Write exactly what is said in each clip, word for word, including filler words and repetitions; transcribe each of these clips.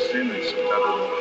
Сына и Святого Духа.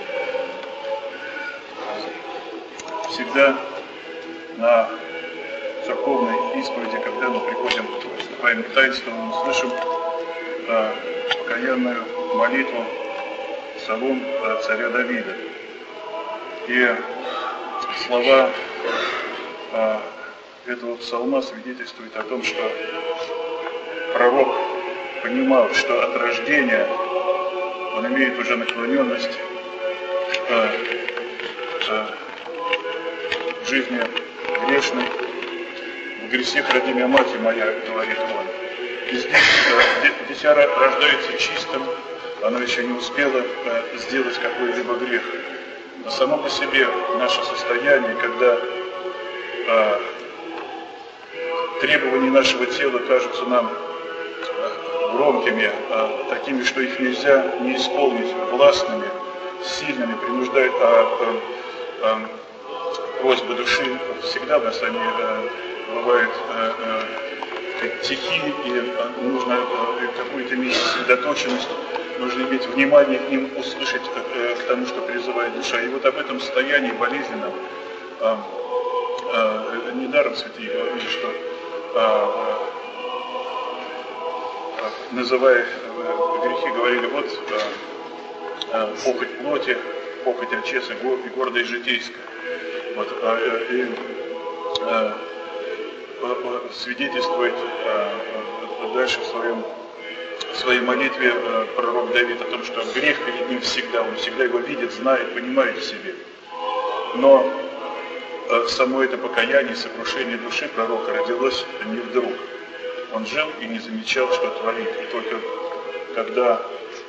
Всегда на церковной исповеди, когда мы приходим, вступаем в таинство, мы слышим а, покаянную молитву, псалом а, царя Давида. И слова а, этого псалма свидетельствуют о том, что пророк понимал, что от рождения он имеет уже наклоненность а, а, в жизни грешной. В грехах роди меня, мать моя, говорит он. И здесь э, дитя рождается чистым, оно еще не успело э, сделать какой-либо грех. Но само по себе наше состояние, когда э, требования нашего тела кажутся нам э, громкими, э, такими, что их нельзя не исполнить, властными, сильными, принуждают, а э, э, просьбы души всегда в нас они э, бывают э, э, тихие, и э, нужно э, какую-то иметь сосредоточенность, нужно иметь внимание к ним, услышать э, к тому, что призывает душа. И вот об этом состоянии болезненном э, э, недаром святые говорили, что э, э, называя э, грехи, говорили, вот э, э, похоть плоти, похоть отчеса и гордость житейская. Вот, э, и, э, свидетельствует э, дальше в, своем, в своей молитве э, пророк Давид о том, что грех перед ним всегда, он всегда его видит, знает, понимает в себе. Но э, само это покаяние, сокрушение души пророка родилось не вдруг. Он жил и не замечал, что творит. И только когда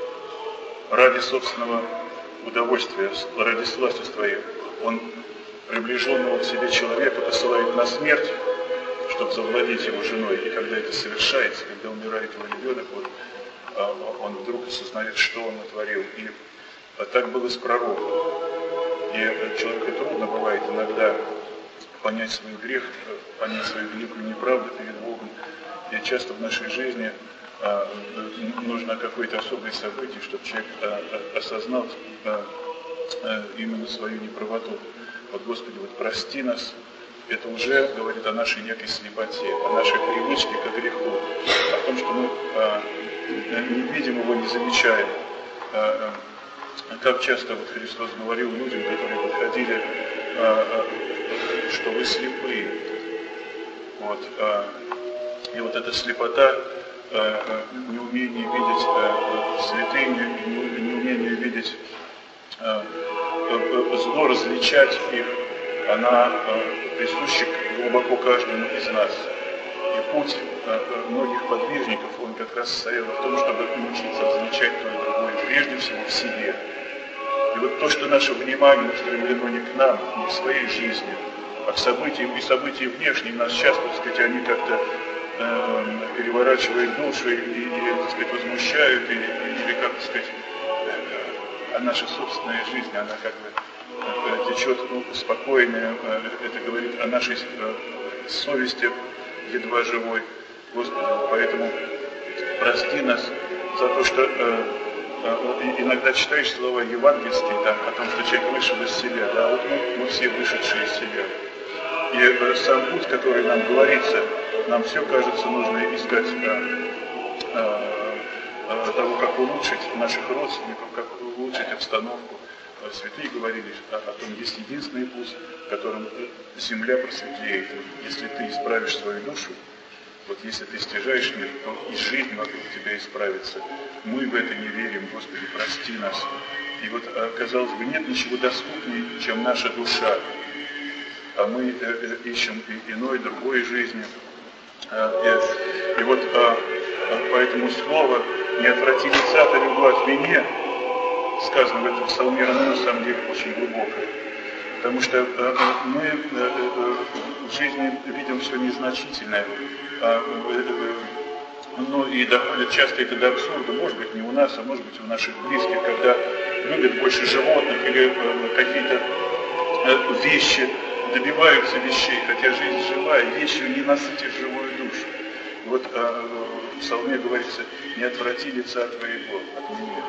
ради собственного удовольствия, ради сласти своей, он приближенного к себе человека посылает на смерть, чтобы завладеть его женой. И когда это совершается, когда умирает его ребенок, вот, он вдруг осознает, что он натворил. И так было с пророком. И человеку трудно бывает иногда понять свой грех, понять свою великую неправду перед Богом. И часто в нашей жизни нужно какое-то особое событие, чтобы человек осознал именно свою неправоту. Вот, Господи, вот прости нас. Это уже говорит о нашей некой слепоте, о нашей привычке к греху, о том, что мы а, не видим его, не замечаем. А, а, как часто вот Христос говорил людям, которые подходили, а, а, что вы слепые. Вот, а, и вот эта слепота, а, неумение видеть а, святыни, неумение видеть а, а, зло, различать их, она э, присуща глубоко каждому из нас. И путь э, многих подвижников, он как раз состоял в том, чтобы научиться различать то и другое, прежде всего в себе. И вот то, что наше внимание устремлено не к нам, не к своей жизни, а к событиям, и события внешние нас часто, так сказать, они как-то э, переворачивают душу и, и, и, так сказать, возмущают, или, или как, так сказать, э, а наша собственная жизнь, она как бы течет ну, спокойно, это говорит о нашей совести, едва живой. Господи, поэтому прости нас за то, что э, э, иногда читаешь слова евангельские, там, о том, что человек вышел из себя, да, вот мы, мы все вышедшие из себя. И э, сам путь, который нам говорится, нам все кажется, нужно искать э, э, того, как улучшить наших родственников, как улучшить обстановку. Святые говорили о том, есть единственный путь, которым земля просветлеет. Если ты исправишь свою душу, вот если ты стяжаешь мир, то и жизнь вокруг тебя исправится. Мы в это не верим, Господи, прости нас. И вот, казалось бы, нет ничего доступнее, чем наша душа. А мы ищем иной, другой жизни. И вот поэтому слово «не отврати лица твоего от меня», сказано в этом псалме, оно на самом деле очень глубокое. Потому что э, мы э, э, в жизни видим все незначительное. А, э, э, ну и доходит часто это до абсурда, может быть не у нас, а может быть у наших близких, когда любят больше животных или э, какие-то э, вещи, добиваются вещей, хотя жизнь живая, вещью не насытишь живую душу. И вот э, в псалме говорится, не отврати лица твоего от меня.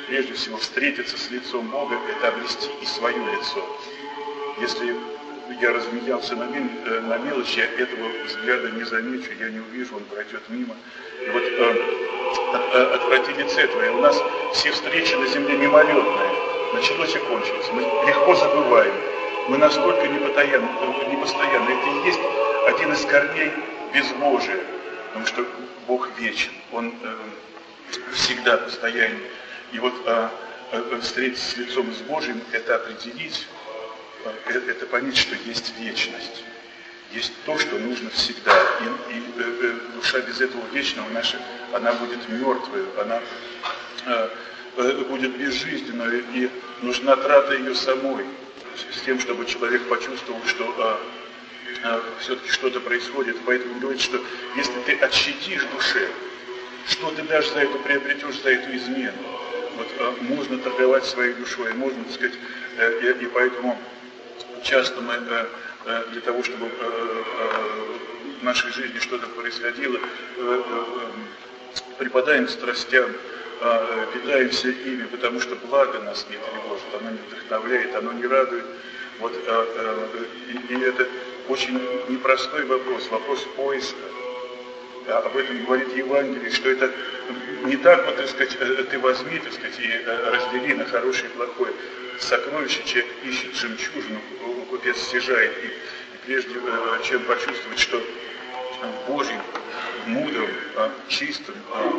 прежде всего встретиться с лицом Бога, это обрести и свое лицо. Если я размеялся на, мель, на мелочь, я этого взгляда не замечу, я не увижу, он пройдет мимо. И вот э, отврати лице твое. У нас все встречи на земле мимолетные, началось и кончилось. Мы легко забываем, мы настолько непостоянны, непостоянны. Это и есть один из корней безбожия, потому что Бог вечен, Он э, всегда постоянен. И вот э, э, встретиться с лицом с Божьим, это определить, э, это понять, что есть вечность. Есть то, что нужно всегда. И, и э, э, душа без этого вечного наша, она будет мертвой, она э, э, будет безжизненной, и нужна трата ее самой, с тем, чтобы человек почувствовал, что э, э, все-таки что-то происходит. Поэтому говорит, что если ты отщадишь душе, что ты дашь за это, приобретешь за эту измену. Вот э, можно торговать своей душой, можно, так сказать, э, и, и поэтому часто мы э, э, для того, чтобы э, э, в нашей жизни что-то происходило, э, э, припадаем к страстям, э, питаемся ими, потому что благо нас не тревожит, оно не вдохновляет, оно не радует. Вот, э, э, и, и это очень непростой вопрос, вопрос поиска. Об этом говорит Евангелие, что это не так вот, так сказать, ты возьми, так сказать, и раздели на хорошее и плохое. Сокровище человек ищет, жемчужину купец стяжает. И, и прежде чем почувствовать, что в Божьем, мудром, чистом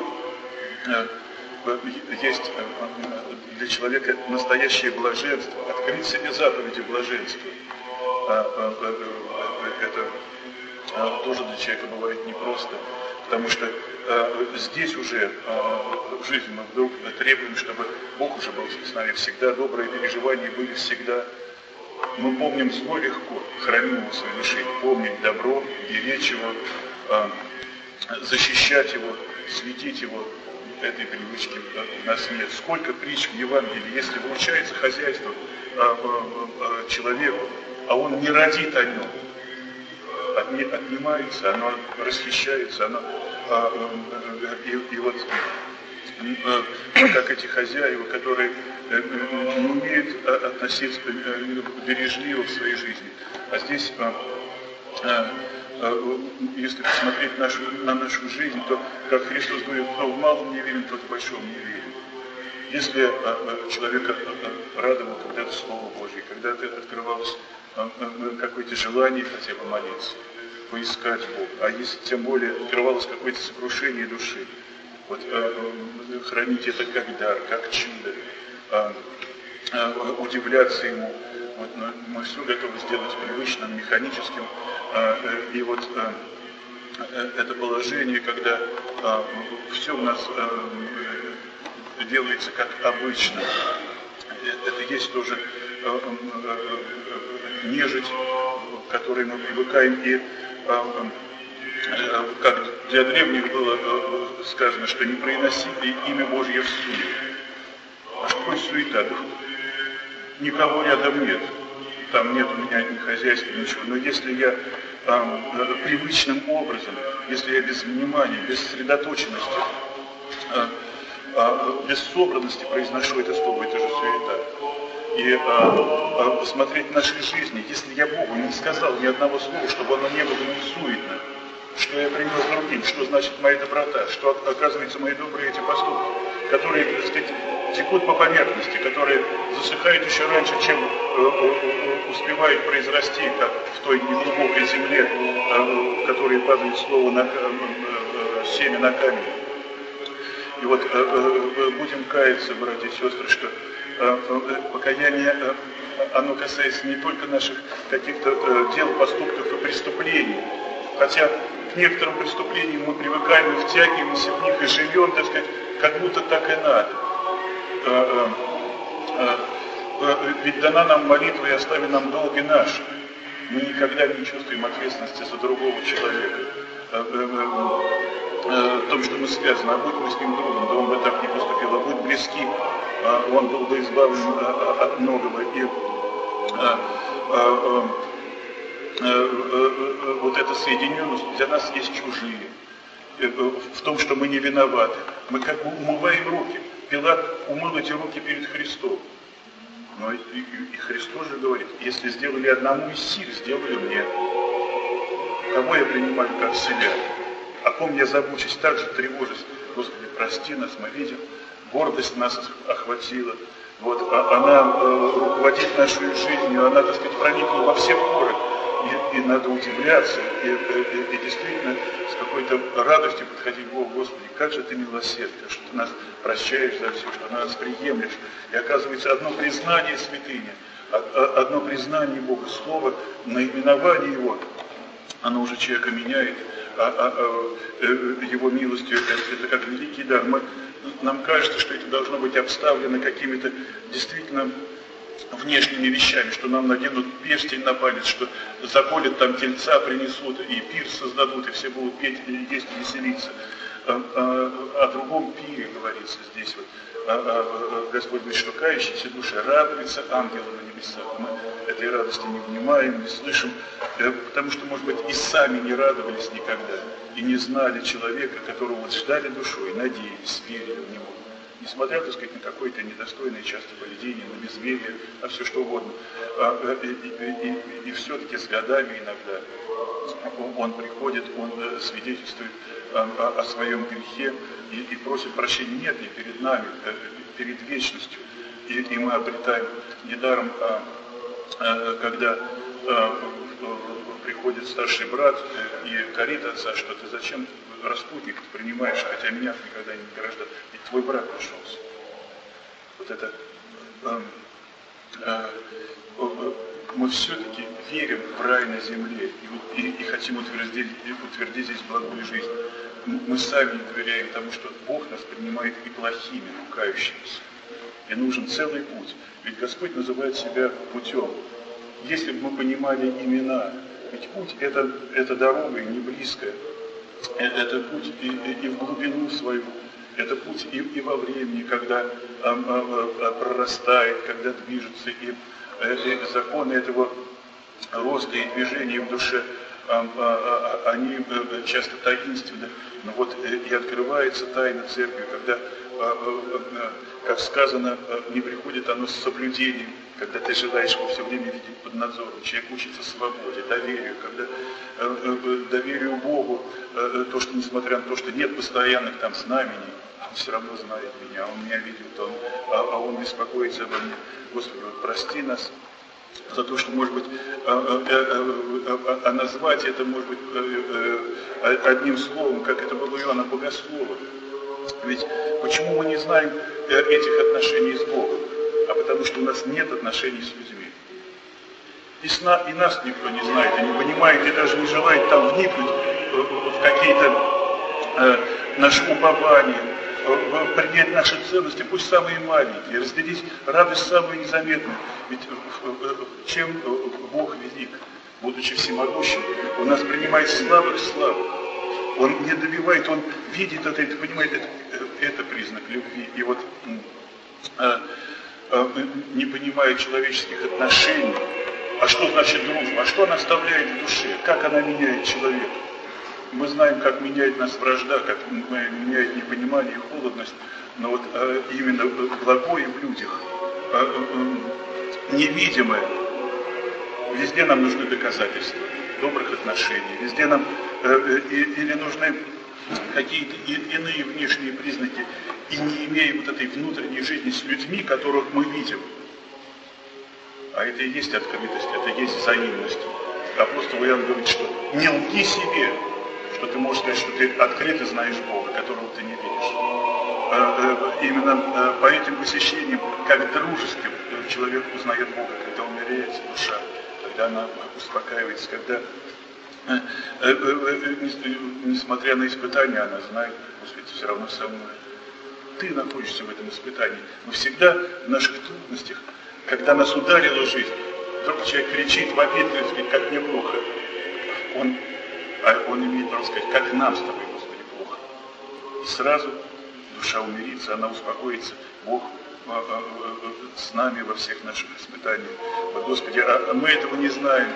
есть для человека настоящее блаженство, открыть себе заповеди блаженства. Это тоже для человека бывает непросто, потому что э, здесь уже э, в жизни мы вдруг требуем, чтобы Бог уже был с нами всегда, добрые переживания были всегда. Мы помним зло легко, храним его своей души, помнить добро, беречь его, э, защищать его, светить его. Этой привычки у нас нет. Сколько притч в Евангелии, если вручается хозяйство э, э, э, человеку, а он не родит о нем, отнимается, оно расхищается, оно, а, и, и вот как эти хозяева, которые не умеют относиться бережливо в своей жизни. А здесь, если посмотреть нашу, на нашу жизнь, то, как Христос говорит, кто в малом не верен, тот в большом не верен. Если человека радовало когда-то Слово Божье, когда-то открывалось какое-то желание хотя бы молиться, поискать Бога, а если тем более открывалось какое-то сокрушение души, вот э, э, хранить это как дар, как чудо, э, э, удивляться Ему, вот, но мы все готовы сделать привычным, механическим, э, э, и вот э, э, это положение, когда э, все у нас э, делается как обычно, это есть тоже э, э, нежить, к которой мы привыкаем, и э, э, как для древних было э, сказано, что не приносили имя Божье в суе. А что такое суета? Никого рядом нет, там нет у меня ни хозяйства, ничего. Но если я э, э, привычным образом, если я без внимания, без сосредоточенности, э, э, без собранности произношу это слово, это же суета. И а, а, посмотреть нашей жизни, если я Богу не сказал ни одного слова, чтобы оно не было не суетно, что я принес другим, что значит моя доброта, что оказывается мои добрые эти поступки, которые, так сказать, текут по поверхности, которые засыхают еще раньше, чем э, э, успевают произрасти, как в той неглубокой земле, э, в которой падает слово на, э, э, семя на камень. И вот э, э, будем каяться, братья и сестры, что покаяние, оно касается не только наших каких-то дел, поступков и преступлений, хотя к некоторым преступлениям мы привыкаем и втягиваемся в них и живем, так сказать, как будто так и надо. Ведь дана нам молитва и остави нам долги наши. Мы никогда не чувствуем ответственности за другого человека. В том, что мы связаны, а будь мы с ним другом, да он бы так не поступил, а будь близким, он был бы избавлен от многого. И вот эта соединенность для нас есть чужие. В том, что мы не виноваты. Мы как бы умываем руки. Пилат умыл эти руки перед Христом. Но и, и, и Христос же говорит, если сделали одному из сих, сделали мне. Кого я принимаю как себя? О ком я забочусь, так же тревожусь. Господи, прости нас, мы видим, гордость нас охватила. Вот, она э, руководит нашей жизнью, она, так сказать, проникла во все поры. И, и надо удивляться, и, и, и действительно с какой-то радостью подходить к Богу. Господи, как же ты милосерден, что ты нас прощаешь за все, что нас приемлешь. И оказывается, одно признание святыни, одно признание Бога, слово, наименование Его, оно уже человека меняет, а, а, а, Его милостью, это, это как великий дар. Мы, нам кажется, что это должно быть обставлено какими-то действительно внешними вещами, что нам наденут перстень на палец, что заколят там тельца, принесут, и пир создадут, и все будут петь, и есть, и веселиться. О, о, о другом пире говорится здесь. Вот. А, а, Господь говорит, что кающиеся души радуются ангелы на небесах. Мы этой радости не внимаем, не слышим, потому что, может быть, и сами не радовались никогда, и не знали человека, которого вот ждали душой, надеялись, верили в него. Несмотря, так сказать, на какое-то недостойное часто поведение, на безверие, на все что угодно. И, и, и, и все-таки с годами иногда он приходит, он свидетельствует о, о своем грехе и, и просит прощения. Нет, не перед нами, перед вечностью. И, и мы обретаем недаром, когда приходит старший брат и корит отца, что ты зачем распутник принимаешь, хотя меня никогда не награждал. Ведь твой брат нашелся. Вот это э, э, э, мы все-таки верим в рай на земле и, и, и хотим утвердить, утвердить здесь благую жизнь. Мы сами не доверяем тому, что Бог нас принимает и плохими, и кающимися. И нужен целый путь. Ведь Господь называет себя путем. Если бы мы понимали имена, ведь путь это, это дорога и не близкая. Это путь и, и, и в глубину свою, это путь и, и во времени, когда а, а, а, прорастает, когда движется, и, и законы этого роста и движения в душе, а, а, а, они часто таинственны, но вот и открывается тайна церкви, когда, а, а, как сказано, не приходит оно с соблюдением, когда ты желаешь его все время видеть под надзором. Человек учится свободе, доверию, когда э, э, доверию Богу, э, то, что несмотря на то, что нет постоянных там знамений, он все равно знает меня, он меня видит, он, а, а он беспокоится обо мне. Господи, вот прости нас за то, что, может быть, а, а, а, а, а назвать это, может быть, а, а, одним словом, как это было у Иоанна Богослова. Ведь почему мы не знаем этих отношений с Богом? А потому что у нас нет отношений с людьми. И, сна, и нас никто не знает, и не понимает, и даже не желает там вникнуть в какие-то э, наши упования, э, принять наши ценности, пусть самые маленькие, разделить радость самую незаметную. Ведь э, э, чем Бог велик, будучи всемогущим, Он нас принимает слабых слабых. Он не добивает, Он видит это, это понимает, это, это признак любви. И вот э, не понимая человеческих отношений, а что значит дружба, а что она оставляет в душе, как она меняет человека. Мы знаем, как меняет нас вражда, как меняет непонимание и холодность, но вот а, именно благое в людях, а, а, невидимое, везде нам нужны доказательства добрых отношений, везде нам а, и, или нужны какие-то иные внешние признаки, и не имея вот этой внутренней жизни с людьми, которых мы видим. А это и есть открытость, это и есть взаимность. Апостол Иоанн говорит, что не лги себе, что ты можешь сказать, что ты открыто знаешь Бога, которого ты не видишь. Именно по этим посещениям, как дружеским, человек узнает Бога, когда умеряется душа, когда она успокаивается, когда несмотря на испытания, она знает, Господи, все равно со мной. Ты находишься в этом испытании. Но всегда в наших трудностях, когда нас ударила жизнь, вдруг человек кричит, вопит, говорит, как мне плохо. Он, а он имеет право сказать, как нам с тобой, Господи, плохо. И сразу душа умирится, она успокоится. Бог а, а, а, с нами во всех наших испытаниях. Вот, Господи, а мы этого не знаем.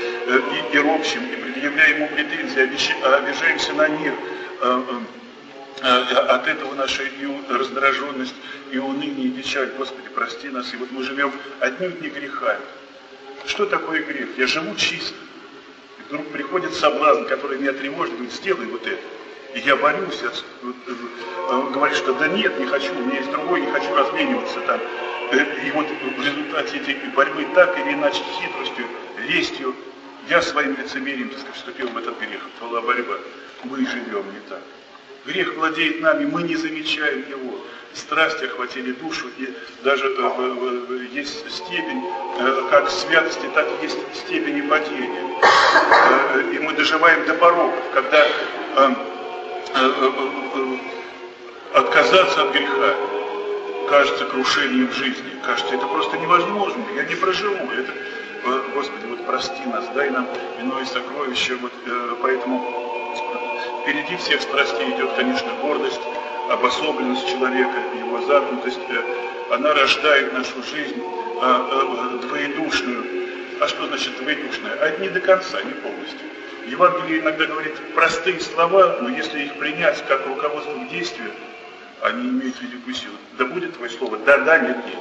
И, и ропщим, и предъявляем ему претензии, обижаемся на мир, от этого наша и раздраженность, и уныние, и печаль. Господи, прости нас. И вот мы живем отнюдь не грехами. Что такое грех? Я живу чисто. И вдруг приходит соблазн, который меня тревожит, говорит, сделай вот это. И я борюсь, говорю, что да нет, не хочу, у меня есть другой, не хочу размениваться там. И вот в результате этой борьбы так или иначе хитростью, лестью, я своим лицемерием, так сказать, вступил в этот грех. Была борьба. Мы живем не так. Грех владеет нами, мы не замечаем его. Страсти охватили душу, и даже э, э, есть степень э, как святости, так и есть степень и падения. Э, и мы доживаем до пороков, когда э, э, э, э, отказаться от греха кажется крушением жизни. Кажется, это просто невозможно, я не проживу. Это, э, Господи, вот прости нас, дай нам иное сокровище. Вот, э, поэтому впереди всех страстей идет, конечно, гордость, обособленность человека, его замкнутость. Она рождает нашу жизнь двоедушную. А что значит двоедушная? А не до конца, не полностью. Евангелие иногда говорит простые слова, но если их принять как руководство к действию, они имеют великую силу. Да будет твое слово, да-да, нет-нет.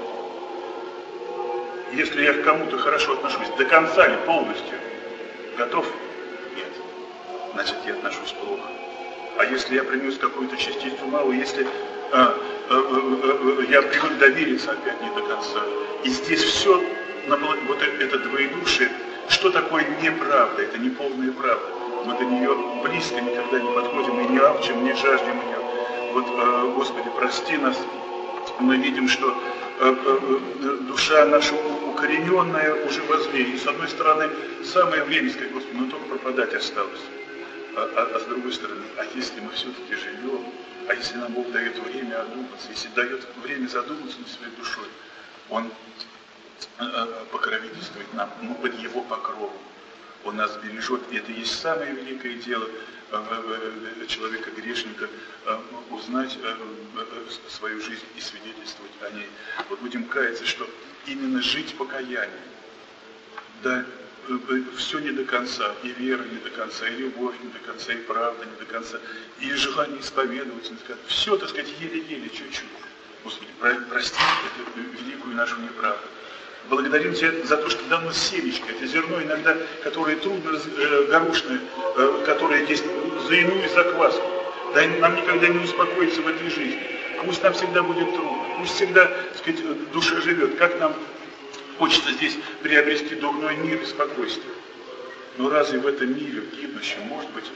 Если я к кому-то хорошо отношусь, до конца ли полностью готов? Нет. Значит, я отношусь плохо. А если я принес какую-то частицу малую, если а, а, а, я привык довериться опять не до конца. И здесь все, вот это двоедушие, что такое неправда, это не полная правда. Мы до нее близко никогда не подходим и не алчим, не жаждем ее. Вот, а, Господи, прости нас, мы видим, что а, а, душа наша укорененная уже во зле. И с одной стороны, самое время сказать, Господи, ну только пропадать осталось. А, а, а с другой стороны, а если мы все-таки живем, а если нам Бог дает время одуматься, если дает время задуматься над своей душой, Он а, покровительствует нам, мы под Его покровом, Он нас бережет. И это есть самое великое дело а, а, человека-грешника, а, узнать а, а, свою жизнь и свидетельствовать о ней. Вот будем каяться, что именно жить покаянием, да, все не до конца, и вера не до конца, и любовь не до конца, и правда не до конца, и желание исповедоваться не до конца. Все, так сказать, еле-еле, чуть-чуть. Господи, прости эту великую нашу неправду. Благодарим Тебя за то, что дано семечко, это зерно иногда, которое трудно, э, горошное, э, которое есть за иную закваску. Да нам никогда не успокоиться в этой жизни. Пусть нам всегда будет трудно, пусть всегда, так сказать, душа живет. Как нам хочется здесь приобрести дурной мир и спокойствие. Но разве в этом мире, гибнущем, может быть,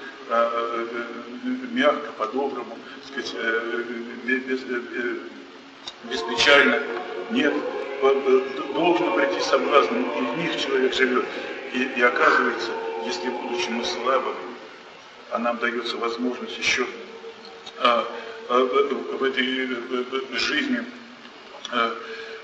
мягко, по-доброму, сказать, без, беспечально? Нет. Должен прийти соблазн, и в них человек живет. И, и оказывается, если, будучи мы слабыми, а нам дается возможность еще а, а, в этой жизни а,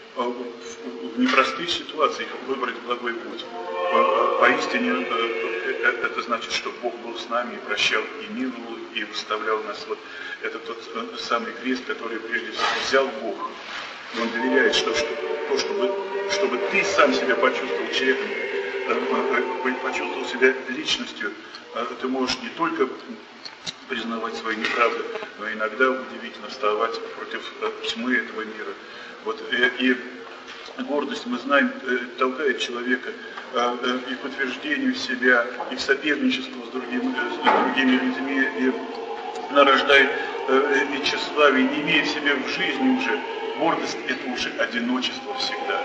в непростых ситуациях выбрать благой путь. Поистине это значит, что Бог был с нами и прощал, и миловал, и выставлял нас. Вот это тот самый крест, который прежде всего взял Бог. И Он доверяет, что, что, то, чтобы, чтобы ты сам себя почувствовал человеком, почувствовал себя личностью, ты можешь не только признавать свои неправды, но иногда удивительно вставать против тьмы этого мира. Вот, и, и гордость, мы знаем, толкает человека и к утверждению себя, и к соперничеству с другими, с другими людьми, и нарождает и тщеславие, не имея себя в жизни уже. Гордость – это уже одиночество всегда.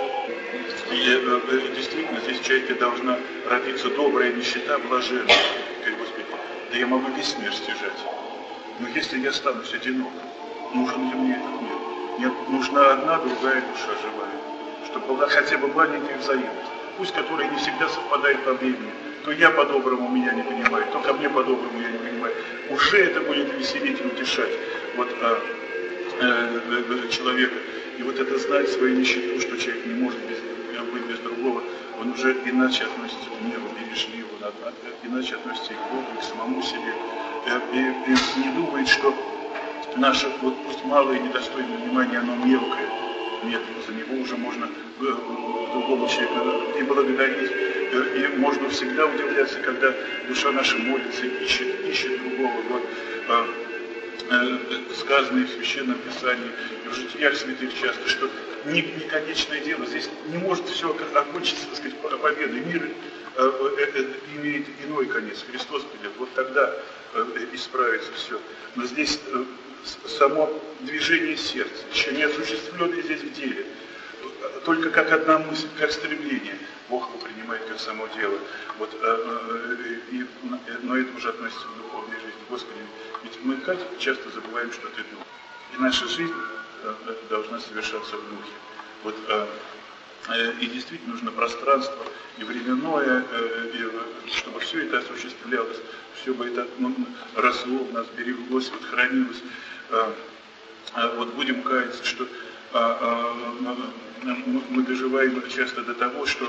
И действительно, здесь в человеке должна родиться добрая нищета, блаженная. Говорит, Господи, да я могу весь мир стяжать, но если я останусь одинок, нужен ли мне этот мир? Мне нужна одна, другая душа живая, чтобы была хотя бы маленькая взаимность, пусть которая не всегда совпадает по времени. То я по-доброму меня не понимаю, то ко мне по-доброму я не понимаю. Уже это будет веселить и утешать вот, а, а, а, человека. И вот это знать свою нищету, что человек не может без, быть без другого, он уже иначе относится к миру, бережливо, иначе относится и к Богу, и к самому себе. И, и, и не думает, что наше, вот пусть малое недостойное внимание, оно мелкое. Нет, за него уже можно другому человеку и благодарить. И можно всегда удивляться, когда душа наша молится, ищет, ищет другого. Вот, сказанные в Священном Писании, и в житиях святых часто, что не, не конечное дело, здесь не может все окончиться, так сказать, победой. Мир э, э, имеет иной конец, Христос придет, вот тогда э, исправится все. Но здесь э, само движение сердца, еще не осуществленное здесь в деле, только как одна мысль, как стремление. Бог его принимает как само дело. Вот, э, э, и, но это уже относится к духовной жизни. Господи, ведь мы как часто забываем, что Ты Дух. И наша жизнь э, должна совершаться в Духе. Вот, э, э, и действительно нужно пространство и временное, э, и, чтобы все это осуществлялось, все бы это ну, росло в нас, береглось, вот, хранилось. Э, э, вот будем каяться, что э, э, мы доживаем часто до того, что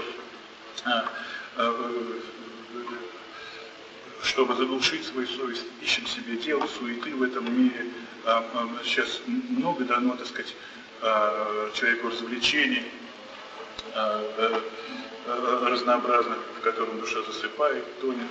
чтобы заглушить свою совесть, ищем себе дел, суеты в этом мире. Сейчас много дано, так сказать, человеку развлечений разнообразных, в котором душа засыпает, тонет.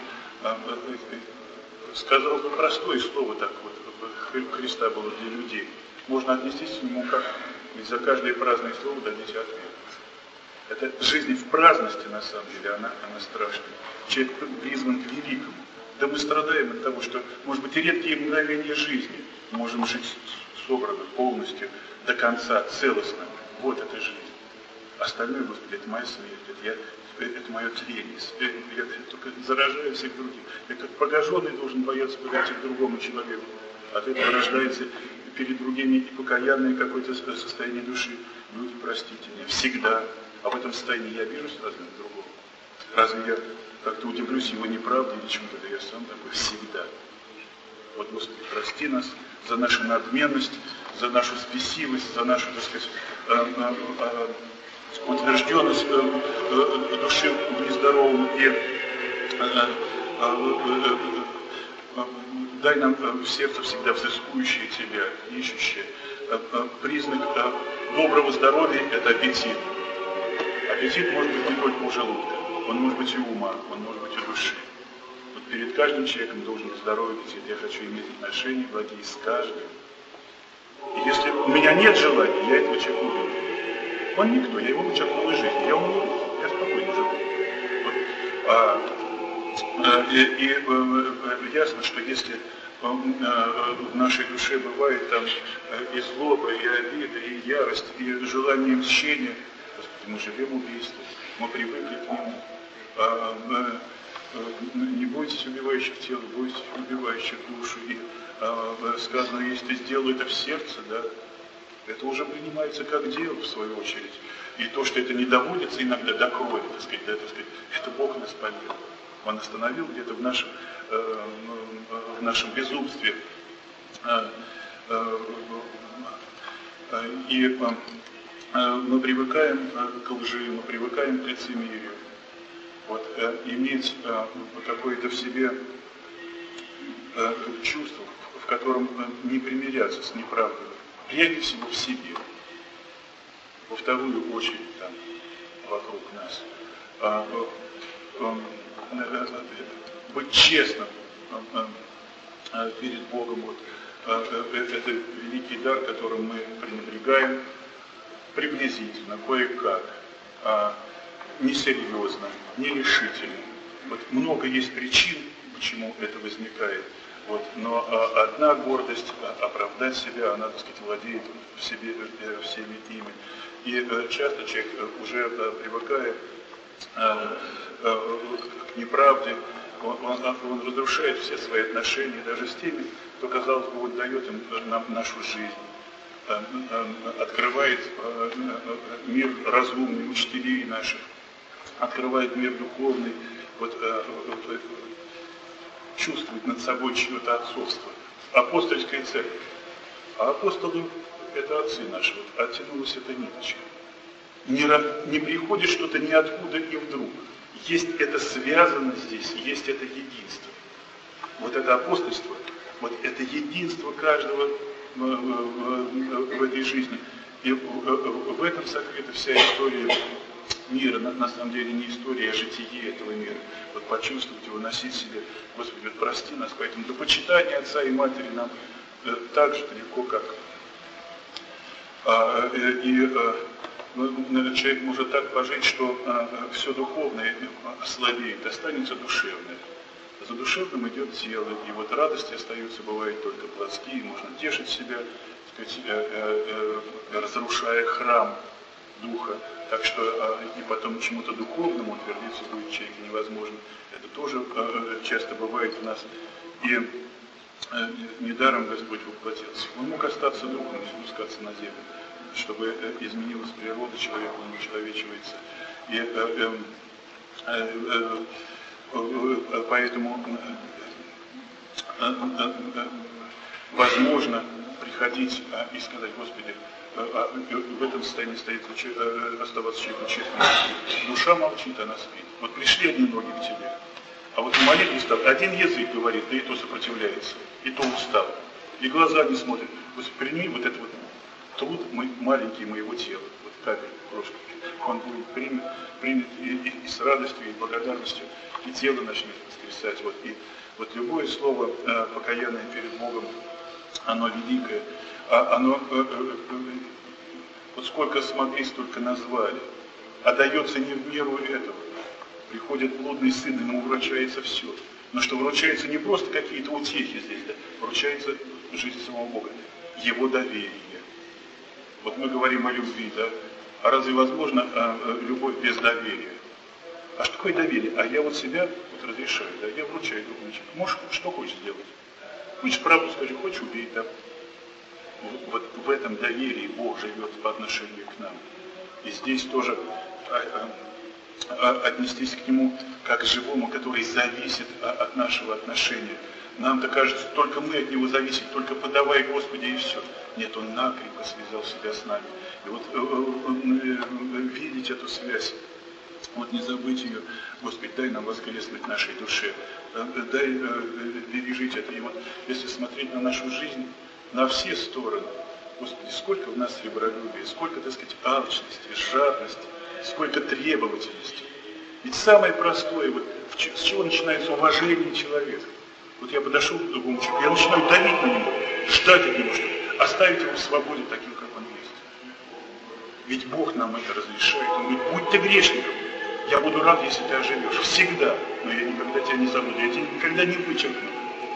Сказал бы простое слово так вот, Христа было для людей. Можно отнестись к нему как, ведь за каждое праздное слово дадите ответ. Это жизнь в праздности, на самом деле, она, она страшная. Человек призван к великому. Да мы страдаем от того, что, может быть, редкие мгновения жизни можем жить собрано, полностью, до конца, целостно. Вот эта жизнь. Остальное, Господи, это моя смерть, это, я, это мое тление. Я, я только заражаю всех других. Я как прокаженный должен бояться подойти к другому человеку. От этого рождается перед другими и покаянное какое-то состояние души. Люди, простите меня, всегда. А в этом состоянии я обижусь разве на другого? Разве я как-то удивлюсь его неправде или чему-то? Да я сам такой всегда. Вот, Господи, прости нас за нашу надменность, за нашу спесивость, за нашу, так сказать, э, э, э, утвержденность э, э, души в нездоровом. И э, э, э, э, дай нам в сердце всегда взыскующее Тебя, ищущее. Э, э, признак э, доброго здоровья – это аппетит. Аппетит может быть не только у желудка, он может быть и у ума, он может быть и у души. Вот перед каждым человеком должен быть здоровый аппетит. Я хочу иметь отношения благие с каждым. И если у меня нет желания, я этого человека убью. Он никто, я его лучше от новой жизни, я умру, я спокойно живу. Вот. А, и, и, и ясно, что если в нашей душе бывает там и злоба, и обида, и ярость, и желание мщения, мы живем убийством, мы привыкли к нему. А, а, а, не бойтесь убивающих тело, бойтесь убивающих душу. И а, сказано, если ты сделал это в сердце, да, это уже принимается как дело, в свою очередь. И то, что это не доводится иногда до крови, так сказать, да, так сказать, это Бог нас помиловал. Он остановил где-то в нашем, э, в нашем безумстве. Э, э, э, и э, мы привыкаем к лжи, мы привыкаем к лицемерию. Вот, э, иметь э, какое-то в себе э, чувство, в котором э, не примиряться с неправдой. Прежде всего в себе. Во вторую очередь там, вокруг нас. А, а, а, быть честным а, а, перед Богом. Вот, а, это великий дар, которым мы пренебрегаем приблизительно, кое-как, а, несерьезно, нерешительно. Вот много есть причин, почему это возникает. Вот, но а, одна гордость, а, оправдать себя, она, так сказать, владеет в себе э, всеми ими. И э, часто человек уже э, привыкает э, э, к неправде, он, он, он разрушает все свои отношения, даже с теми, кто, казалось бы, вот, дает им нам нашу жизнь, э, э, открывает э, э, мир разумный, учителей наших, открывает мир духовный, вот, э, э, чувствует над собой чье-то отцовство. Апостольская церковь. А апостолы – это отцы наши. Вот, оттянулась эта ниточка. Не, не приходит что-то ниоткуда и вдруг. Есть это связано здесь, есть это единство. Вот это апостольство, вот это единство каждого в, в, в этой жизни. И в, в этом сокрыта вся история мира, на, на самом деле не история, а житие этого мира. Вот почувствовать его, носить себе. Господи, вот прости нас, поэтому до почитания отца и матери нам так же далеко, как а, и а, человек может так пожить, что а, все духовное ослабеет, останется душевное. За душевным идет тело, и вот радости остаются, бывает, только плотские, можно тешить себя, так сказать, э, э, э, разрушая храм духа, так что э, и потом чему-то духовному утвердиться будет в человеке невозможно. Это тоже э, часто бывает в нас. И э, недаром Господь воплотился. Он мог остаться духом и спускаться на землю, чтобы э, изменилась природа человека, он учеловечивается. И э, э, э, э, Поэтому возможно приходить и сказать: Господи, в этом состоянии стоит, оставаться человеку честным. Душа молчит, она спит. Вот пришли одни ноги к тебе, а вот на молитве устал. Один язык говорит, да и то сопротивляется, и то устал. И глаза не смотрят. Господи, прими вот этот вот труд маленький моего тела, вот капель крошки. Он будет принят, принят и, и, и с радостью, и благодарностью, и тело начнет воскресать. Вот, и вот любое слово э, покаянное перед Богом, оно великое, а оно, э, э, э, вот сколько смогли, столько назвали, а дается не в меру этого. Приходит блудный сын, ему вручается все. Но что вручается не просто какие-то утехи здесь, да, вручается жизнь самого Бога, его доверие. Вот мы говорим о любви, да? А разве возможно а, любовь без доверия? А что такое доверие? А я вот себя вот разрешаю, да? Я вручаю другому человеку. Можешь, что хочешь сделать? Хочешь правду скажи, хочешь убей, да? Вот в этом доверии Бог живет по отношению к нам. И здесь тоже а, а, отнестись к Нему как к живому, который зависит от нашего отношения. Нам-то кажется, только мы от Него зависим, только подавай Господи и все. Нет, Он накрепко связал себя с нами. И вот э, э, э, видеть эту связь, вот не забыть ее, Господи, дай нам воскреснуть в нашей душе, э, дай э, пережить это. И вот если смотреть на нашу жизнь, на все стороны, Господи, сколько в нас ребролюбия, сколько, так сказать, алчности, жадности, сколько требовательности. Ведь самое простое, вот, с чего начинается уважение человека? Вот я подошел к другому человеку, я начинаю давить на него, ждать от него, чтобы оставить его в свободе таким, как он есть. Ведь Бог нам это разрешает. Он говорит: будь ты грешником, я буду рад, если ты оживешь. Всегда. Но я никогда тебя не забуду, я тебя никогда не вычеркну.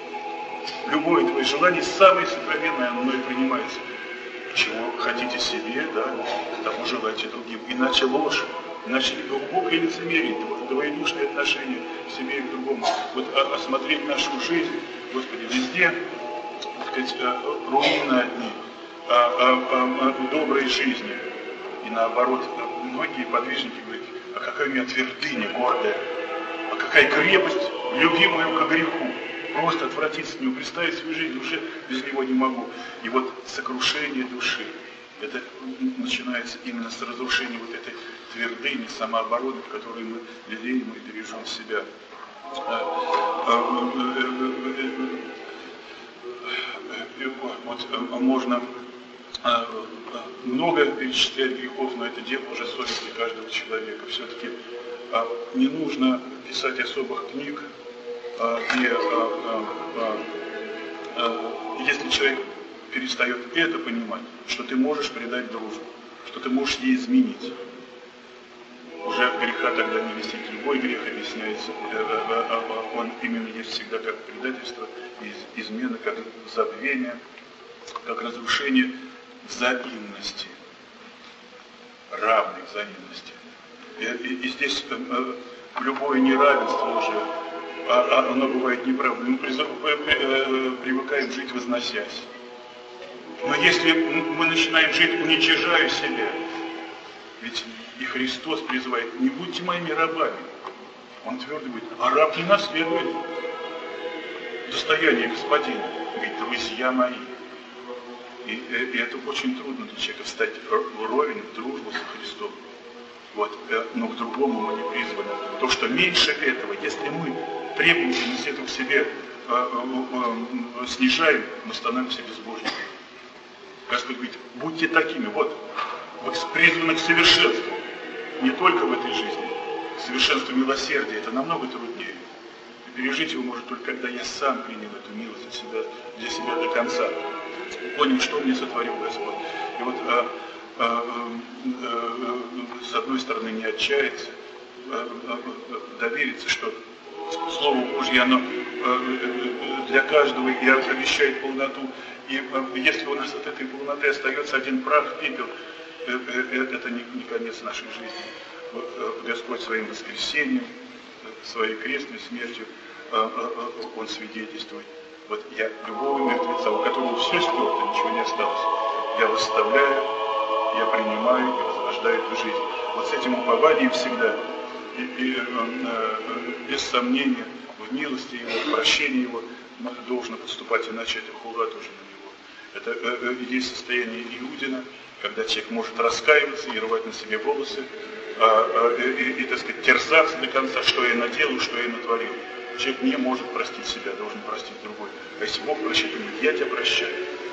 Любое твое желание, самое сокровенное, оно и принимается. Чего хотите себе, да, того желайте другим. Иначе ложь, иначе глубокое лицемерие, двоедушные отношения к себе и к другому. Вот осмотреть нашу жизнь, Господи, везде, так сказать, руины одни, а, а, а, доброй жизни. И наоборот, многие подвижники говорят: а какая у меня твердыня гордая, а какая крепость, любимая к греху. Просто отвратиться от него, представить свою жизнь, уже без него не могу. И вот сокрушение души, это начинается именно с разрушения вот этой твердыни, самообороны, в которой мы лелеем и бережем себя. Вот можно много перечислять грехов, но это дело уже совести каждого человека. Все-таки не нужно писать особых книг, где, если человек перестает это понимать, что ты можешь предать дружбу, что ты можешь ей изменить, уже греха тогда не висит. Любой грех объясняется, он именно есть всегда как предательство, измена, как забвение, как разрушение взаимности, равной взаимности. И, и, и здесь любое неравенство уже, а оно бывает неправильно. Мы привыкаем жить возносясь. Но если мы начинаем жить, уничижая себя, ведь и Христос призывает: не будьте моими рабами. Он твердо говорит: а раб не наследует достояние господина. Говорит: друзья мои. И, и это очень трудно для человека встать вровень в дружбу со Христом. Вот, но к другому мы не призваны. То, что меньше этого, если мы требовательность эту к себе э, э, э, снижаем, мы становимся безбожными. Господь говорит: будьте такими. Вот, вы призваны к совершенству. Не только в этой жизни. Совершенство милосердия — это намного труднее. пережить его может только когда я сам принял эту милость для себя, для себя до конца. Понял, что мне сотворил Господь. И вот а, а, а, с одной стороны не отчаяться, а, а, довериться, что Слово Божье, оно для каждого и обещает полноту. И если у нас от этой полноты остается один прах, пепел, это не конец нашей жизни. Господь своим воскресением, своей крестной смертью, Он свидетельствует. Вот я любого мертвеца, у которого все стерто, ничего не осталось, я восставляю, я принимаю и возрождаю эту жизнь. Вот с этим упованием всегда, и, и, э, без сомнения, в милости Его, в прощении Его должно поступать, иначе это хула тоже на Него. Это э, э, есть состояние Иудина, когда человек может раскаиваться и рвать на себе волосы, а, а, и, и, и, так сказать, терзаться до конца, что я наделал, что я натворил. Человек не может простить себя, должен простить другой. А если Бог прощает, он говорит, я тебя прощаю.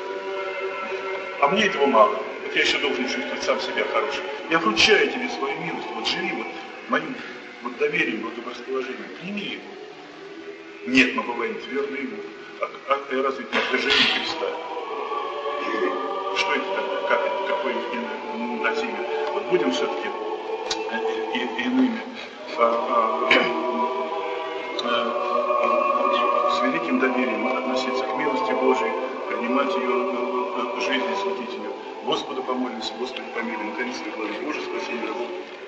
А мне этого мало. Вот я еще должен чувствовать сам себя хорошим. Я вручаю тебе свою милость. Вот живи вот моим вот доверием, вот расположением. Прими его. Нет, мы бываем твердо ему. А, а разве это движение креста? Что это такое? Как это? Какое наземие? Вот будем все-таки иными. А, а, а, с великим доверием относиться к милости Божией, принимать ее жизнь и светить ее. Господу помолимся, Господи помилуй, наконец-то, Боже, спасение.